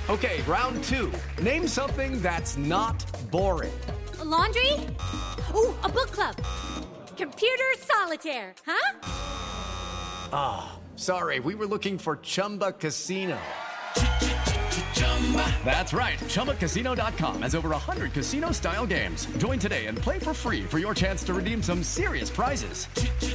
Okay, round two. Name something that's not boring. A laundry? Ooh, a book club. Computer solitaire, huh? Ah, sorry, we were looking for Chumba Casino. That's right, ChumbaCasino.com has over 100 casino-style games. Join today and play for free for your chance to redeem some serious prizes.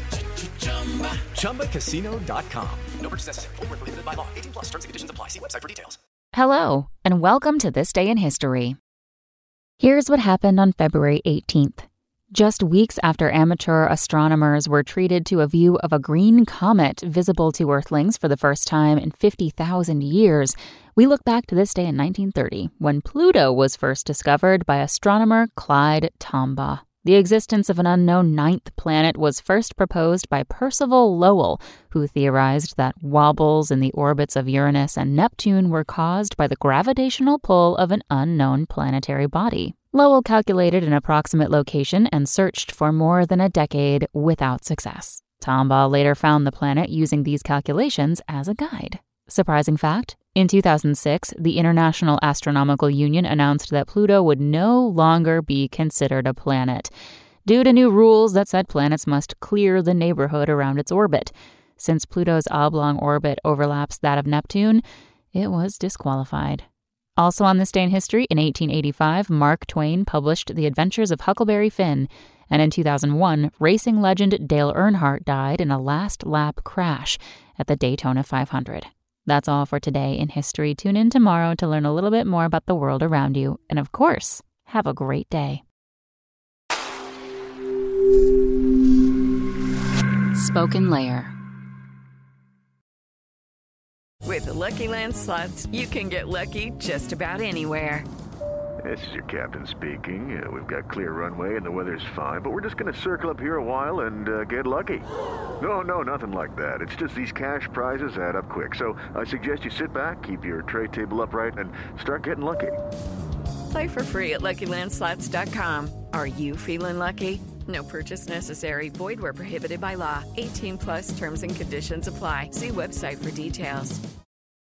ChumbaCasino.com. No purchase necessary. Void where prohibited by law. 18 plus. Terms and conditions apply. See website for details. Hello, and welcome to This Day in History. Here's what happened on February 18th. Just weeks after amateur astronomers were treated to a view of a green comet visible to Earthlings for the first time in 50,000 years, we look back to this day in 1930, when Pluto was first discovered by astronomer Clyde Tombaugh. The existence of an unknown ninth planet was first proposed by Percival Lowell, who theorized that wobbles in the orbits of Uranus and Neptune were caused by the gravitational pull of an unknown planetary body. Lowell calculated an approximate location and searched for more than a decade without success. Tombaugh later found the planet using these calculations as a guide. Surprising fact, in 2006, the International Astronomical Union announced that Pluto would no longer be considered a planet, due to new rules that said planets must clear the neighborhood around its orbit. Since Pluto's oblong orbit overlaps that of Neptune, it was disqualified. Also on this day in history, in 1885, Mark Twain published The Adventures of Huckleberry Finn, and in 2001, racing legend Dale Earnhardt died in a last-lap crash at the Daytona 500. That's all for today in history. Tune in tomorrow to learn a little bit more about the world around you. And of course, have a great day. Spoken Layer. With the Lucky Land Slots, you can get lucky just about anywhere. This is your captain speaking. We've got clear runway and the weather's fine, but we're just going to circle up here a while and get lucky. No, nothing like that. It's just these cash prizes add up quick. So I suggest you sit back, keep your tray table upright, and start getting lucky. Play for free at LuckyLandSlots.com. Are you feeling lucky? No purchase necessary. Void where prohibited by law. 18 plus terms and conditions apply. See website for details.